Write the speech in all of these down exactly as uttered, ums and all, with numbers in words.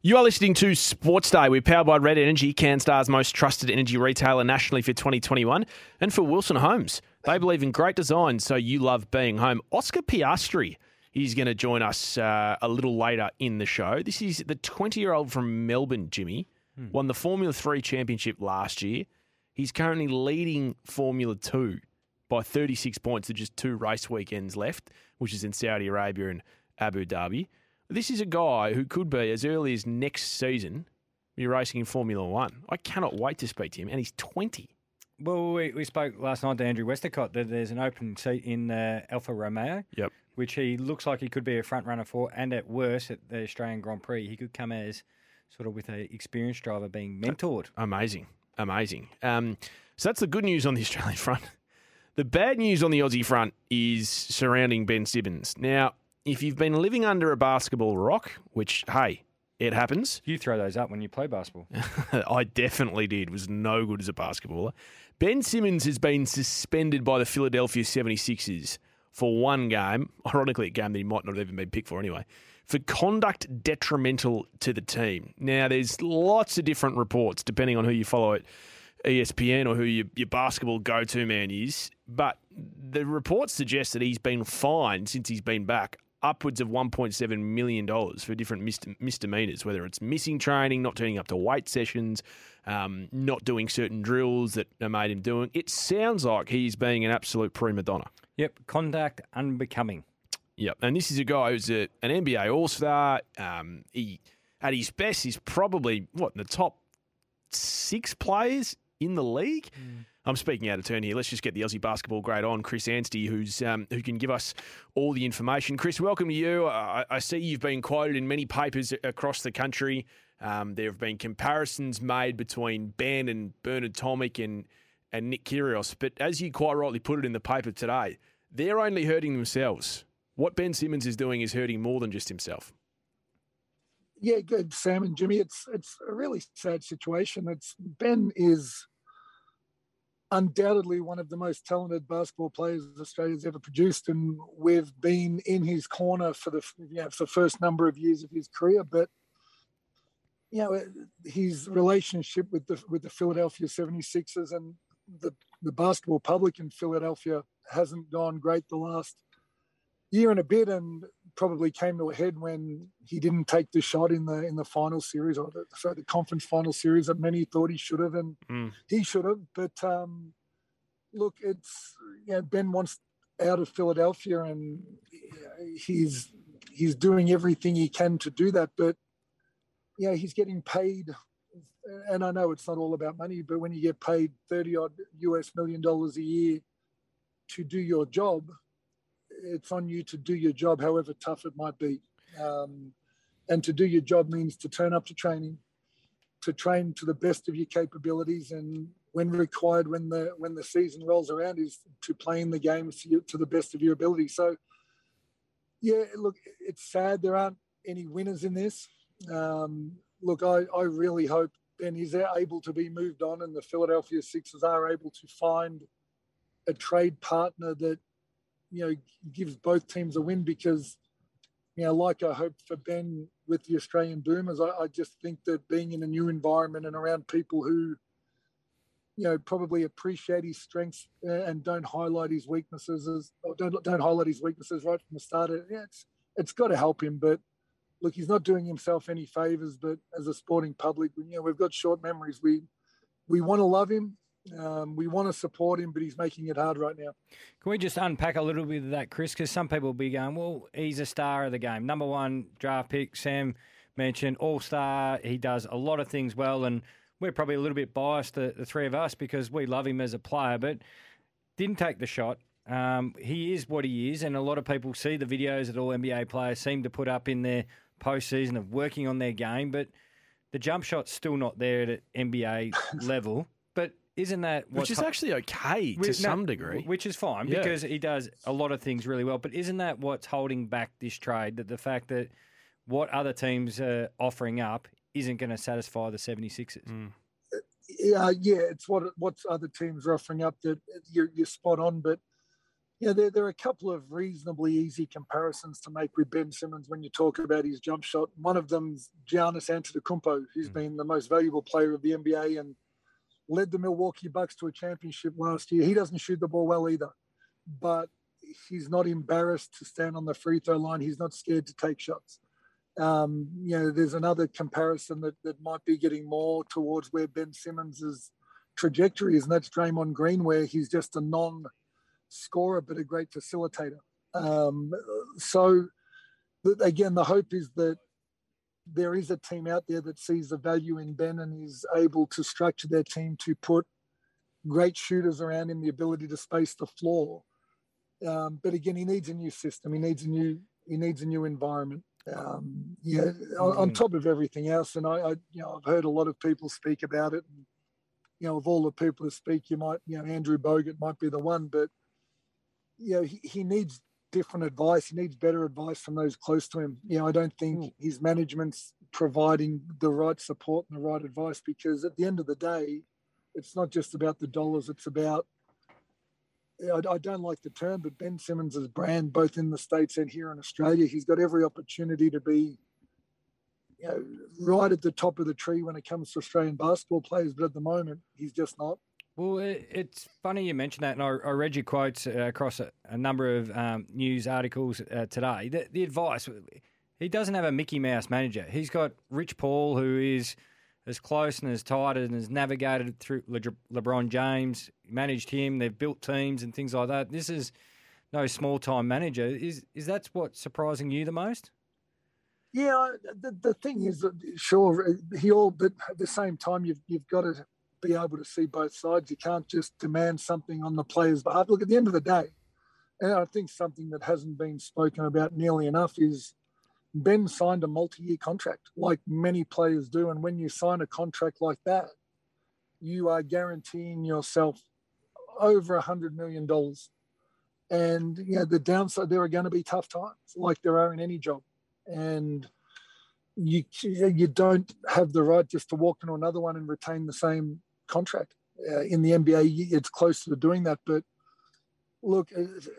You are listening to Sports Day. We're powered by Red Energy, CanStar's most trusted energy retailer nationally for twenty twenty-one. And for Wilson Homes, they believe in great design, so you love being home. Oscar Piastri is going to join us uh, a little later in the show. This is the twenty-year-old from Melbourne, Jimmy. Hmm. Won the Formula three championship last year. He's currently leading Formula two by thirty-six points with just two race weekends left, which is in Saudi Arabia and Abu Dhabi. This is a guy who could be, as early as next season, be racing in Formula One. I cannot wait to speak to him, and he's twenty. Well, we, we spoke last night to Andrew Westacott that there's an open seat in uh, Alfa Romeo, yep. which he looks like he could be a front runner for, and at worst, at the Australian Grand Prix, he could come as sort of with an experienced driver being mentored. Amazing, amazing. Um, so that's the good news on the Australian front. The bad news on the Aussie front is surrounding Ben Simmons. Now, if you've been living under a basketball rock, which, hey, it happens. You throw those up when you play basketball. I definitely did. Was no good as a basketballer. Ben Simmons has been suspended by the Philadelphia seventy-sixers for one game, ironically a game that he might not have even been picked for anyway, for conduct detrimental to the team. Now, there's lots of different reports, depending on who you follow at E S P N or who your, your basketball go-to man is, but the reports suggest that he's been fined since he's been back upwards of one point seven million dollars for different misdemeanors, whether it's missing training, not turning up to weight sessions, um, not doing certain drills that are made him doing. It sounds like he's being an absolute prima donna. Yep, conduct unbecoming. Yep, and this is a guy who's a, an N B A All-Star. Um, he, at his best, he's probably, what, in the top six players in the league? Mm. I'm speaking out of turn here. Let's just get the Aussie basketball grade on. Chris Anstey, who's um, who can give us all the information. Chris, welcome to you. I, I see you've been quoted in many papers across the country. Um, there have been comparisons made between Ben and Bernard Tomic and, and Nick Kyrgios. But as you quite rightly put it in the paper today, they're only hurting themselves. What Ben Simmons is doing is hurting more than just himself. Yeah, good, Sam and Jimmy. It's it's a really sad situation. It's Ben is undoubtedly one of the most talented basketball players Australia's ever produced, and we've been in his corner for the you know, for the first number of years of his career. But you know, his relationship with the with the Philadelphia seventy-sixers and the the basketball public in Philadelphia hasn't gone great the last year and a bit, and probably came to a head when he didn't take the shot in the in the final series, or the, sorry, the conference final series that many thought he should have, and mm. he should have. But um, look, it's you know, Ben wants out of Philadelphia, and he's he's doing everything he can to do that. But yeah, you know, he's getting paid, and I know it's not all about money, but when you get paid thirty odd U S million dollars a year to do your job, it's on you to do your job, however tough it might be. Um, and to do your job means to turn up to training, to train to the best of your capabilities, and when required, when the when the season rolls around, is to play in the games to, to the best of your ability. So, yeah, look, it's sad there aren't any winners in this. Um, look, I, I really hope Ben is able to be moved on, and the Philadelphia Sixers are able to find a trade partner that, you know, gives both teams a win, because, you know, like I hope for Ben with the Australian Boomers, I, I just think that being in a new environment and around people who, you know, probably appreciate his strengths and don't highlight his weaknesses as, or don't don't highlight his weaknesses right from the start. Yeah, it's it's got to help him. But look, he's not doing himself any favors. But as a sporting public, you know, we've got short memories. We we want to love him. Um, we want to support him, but he's making it hard right now. Can we just unpack a little bit of that, Chris? Because some people will be going, well, he's a star of the game. Number one draft pick, Sam mentioned, all-star. He does a lot of things well, and we're probably a little bit biased, the, the three of us, because we love him as a player, but didn't take the shot. Um, he is what he is, and a lot of people see the videos that all N B A players seem to put up in their postseason of working on their game, but the jump shot's still not there at an N B A level. But isn't that which is actually okay to some degree, which is fine, yeah, because he does a lot of things really well. But isn't that what's holding back this trade? That the fact that what other teams are offering up isn't going to satisfy the seventy-sixers. Mm. Yeah, yeah, it's what what's other teams are offering up that you're, you're spot on. But Yeah, there, there are a couple of reasonably easy comparisons to make with Ben Simmons when you talk about his jump shot. One of them's Giannis Antetokounmpo, who's mm. been the most valuable player of the N B A and led the Milwaukee Bucks to a championship last year. He doesn't shoot the ball well either, but he's not embarrassed to stand on the free throw line. He's not scared to take shots. Um, you know, there's another comparison that, that might be getting more towards where Ben Simmons' trajectory is, and that's Draymond Green, where he's just a non- scorer but a great facilitator. Um, so again, the hope is that there is a team out there that sees the value in Ben and is able to structure their team to put great shooters around him, the ability to space the floor. Um, but again, he needs a new system. He needs a new he needs a new environment. Um, yeah, mm-hmm. on, on top of everything else. And I, I, you know, I've heard a lot of people speak about it. And, you know, of all the people who speak, you might, you know, Andrew Bogut might be the one, but you know, he, he needs different advice. He needs better advice from those close to him. You know, I don't think mm. his management's providing the right support and the right advice, because at the end of the day, it's not just about the dollars. It's about, I, I don't like the term, but Ben Simmons' brand, both in the States and here in Australia, he's got every opportunity to be, you know, right at the top of the tree when it comes to Australian basketball players. But at the moment, he's just not. Well, it's funny you mentioned that, and I, I read your quotes uh, across a, a number of um, news articles uh, today. The, the advice, he doesn't have a Mickey Mouse manager. He's got Rich Paul, who is as close and as tight and has navigated through Le, LeBron James, managed him. They've built teams and things like that. This is no small-time manager. Is is that what's surprising you the most? Yeah, the, the thing is, that sure, he all, but at the same time, you've you've got to be able to see both sides. You can't just demand something on the player's behalf. Look, at the end of the day, and I think something that hasn't been spoken about nearly enough is Ben signed a multi-year contract, like many players do. And when you sign a contract like that, you are guaranteeing yourself over a hundred million dollars. And you know, the downside, there are going to be tough times, like there are in any job. And you you don't have the right just to walk into another one and retain the same contract. Uh, in the N B A, it's close to doing that. But look,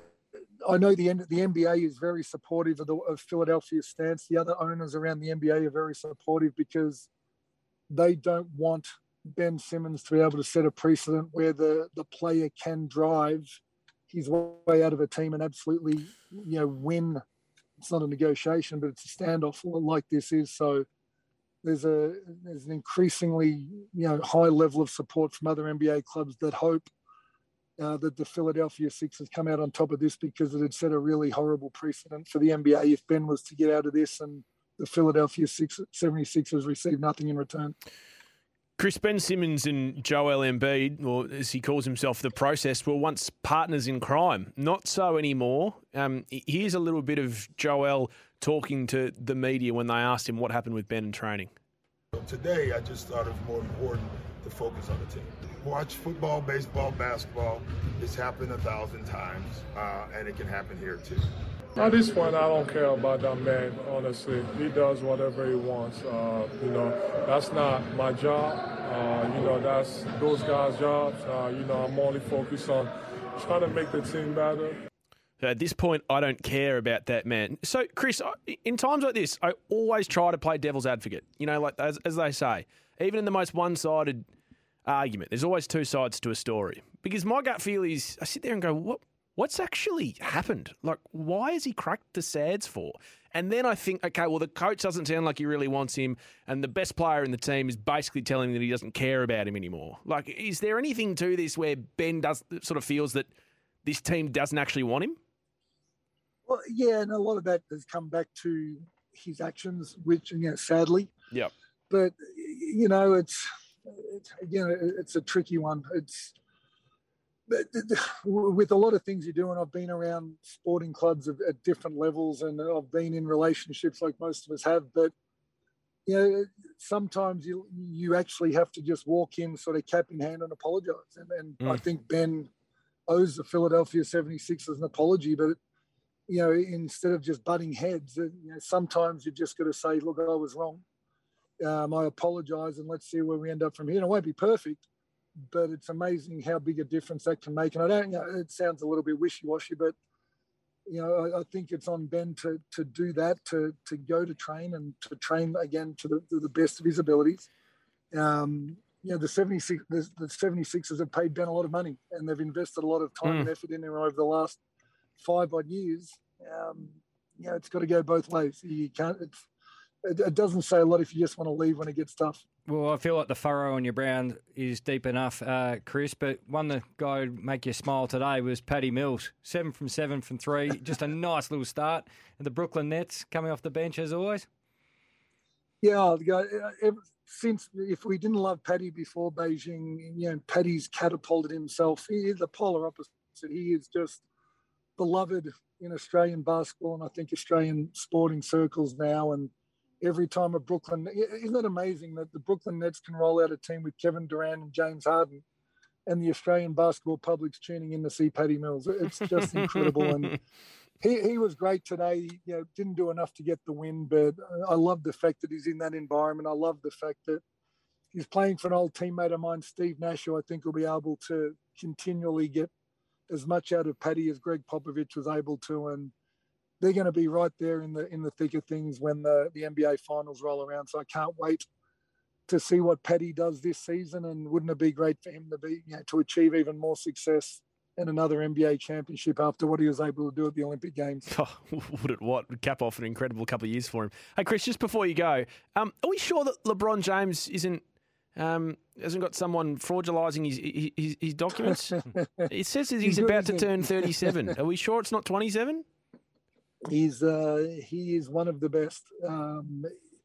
I know the the N B A is very supportive of, the, of Philadelphia's stance. The other owners around the N B A are very supportive because they don't want Ben Simmons to be able to set a precedent where the, the player can drive his way out of a team and absolutely, you know, win. It's not a negotiation, but it's a standoff like this is. So there's a there's an increasingly, you know, high level of support from other N B A clubs that hope uh, that the Philadelphia Sixers come out on top of this, because it had set a really horrible precedent for the N B A if Ben was to get out of this and the Philadelphia seventy-sixers receive nothing in return. Chris, Ben Simmons and Joel Embiid, or as he calls himself, the Process, were once partners in crime. Not so anymore. Um, here's a little bit of Joel talking to the media when they asked him what happened with Ben in training. Today, I just thought it was more important to focus on the team. Watch football, baseball, basketball. It's happened a thousand times, uh, and it can happen here too. At this point, I don't care about that man, honestly. He does whatever he wants. Uh, you know, that's not my job. Uh, you know, that's those guys' jobs. Uh, you know, I'm only focused on trying to make the team better. At this point, I don't care about that man. So, Chris, in times like this, I always try to play devil's advocate. You know, like as, as they say, even in the most one-sided argument, there's always two sides to a story. Because my gut feel is, I sit there and go, what? What's actually happened? Like, why has he cracked the sads for? And then I think, okay, well, the coach doesn't sound like he really wants him, and the best player in the team is basically telling him that he doesn't care about him anymore. Like, is there anything to this where Ben does sort of feels that this team doesn't actually want him? Well, yeah, and a lot of that has come back to his actions, which, you know, sadly. Yep. But, you know, it's, it's again, it's a tricky one. It's, with a lot of things you do, and I've been around sporting clubs at different levels, and I've been in relationships like most of us have, but you know, sometimes you you actually have to just walk in sort of cap in hand and apologize. And, and mm. I think Ben owes the Philadelphia seventy-sixers an apology, but you know, instead of just butting heads, you know, sometimes you just got to say, look, I was wrong. Um, I apologize, and let's see where we end up from here. And it won't be perfect, but it's amazing how big a difference that can make. And I don't, you know, it sounds a little bit wishy-washy, but you know, I, I think it's on Ben to to do that, to to go to train and to train again to the, to the best of his abilities. Um, you know, the seventy-six the, the seventy-sixers have paid Ben a lot of money, and they've invested a lot of time mm. and effort in him over the last five odd years. Um, you know, it's got to go both ways. You can't. It's, it, it doesn't say a lot if you just want to leave when it gets tough. Well, I feel like the furrow on your brow is deep enough, uh, Chris, but one that guy would make you smile today was Paddy Mills. Seven from seven from three. Just a nice little start. And the Brooklyn Nets coming off the bench as always. Yeah, ever since, if we didn't love Paddy before Beijing, you know, Paddy's catapulted himself. He is the polar opposite. He is just beloved in Australian basketball and I think Australian sporting circles now. And every time a Brooklyn, isn't it amazing that the Brooklyn Nets can roll out a team with Kevin Durant and James Harden, and the Australian basketball public's tuning in to see Paddy Mills? It's just incredible. And he, he was great today. You know, didn't do enough to get the win, but I love the fact that he's in that environment. I love the fact that he's playing for an old teammate of mine, Steve Nash, who I think will be able to continually get as much out of Paddy as Greg Popovich was able to. And they're going to be right there in the in the thick of things when the, the N B A finals roll around. So I can't wait to see what Paddy does this season. And wouldn't it be great for him to be, you know, to achieve even more success in another N B A championship after what he was able to do at the Olympic Games? Oh, would it what? Would cap off an incredible couple of years for him. Hey, Chris, just before you go, um, are we sure that LeBron James isn't um, hasn't got someone fraudulizing his his, his documents? It says that he's about to turn thirty-seven. Are we sure it's not twenty-seven? He's uh, he is one of the best. Um,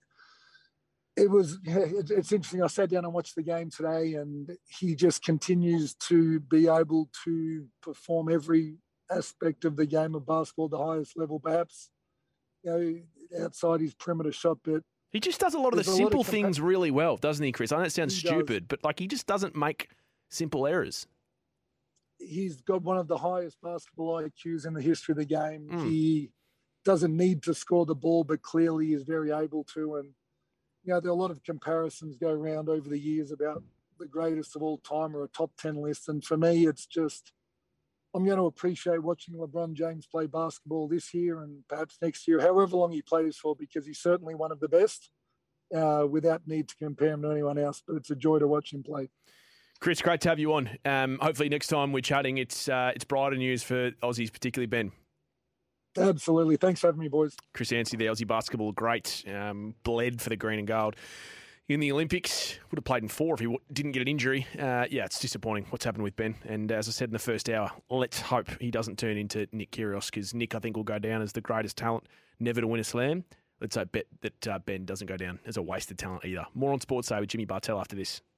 it was it's interesting. I sat down and watched the game today, and he just continues to be able to perform every aspect of the game of basketball at the highest level, perhaps, you know, outside his perimeter shot. But he just does a lot of the simple of things really well, doesn't he, Chris? I know it sounds he stupid, does. but like he just doesn't make simple errors. He's got one of the highest basketball I Qs in the history of the game. Mm. He doesn't need to score the ball, but clearly is very able to. And, you know, there are a lot of comparisons go around over the years about the greatest of all time or a top ten list. And for me, it's just, I'm going to appreciate watching LeBron James play basketball this year and perhaps next year, however long he plays for, because he's certainly one of the best uh, without need to compare him to anyone else. But it's a joy to watch him play. Chris, great to have you on. Um, hopefully next time we're chatting, it's uh, it's brighter news for Aussies, particularly Ben. Absolutely. Thanks for having me, boys. Chris Anstey, the Aussie basketball great, um, bled for the green and gold in the Olympics. Would have played in four if he w- didn't get an injury. Uh, yeah, it's disappointing what's happened with Ben. And as I said in the first hour, let's hope he doesn't turn into Nick Kyrgios, because Nick, I think, will go down as the greatest talent never to win a slam. Let's hope bet that uh, Ben doesn't go down as a wasted talent either. More on Sports Day with Jimmy Bartell after this.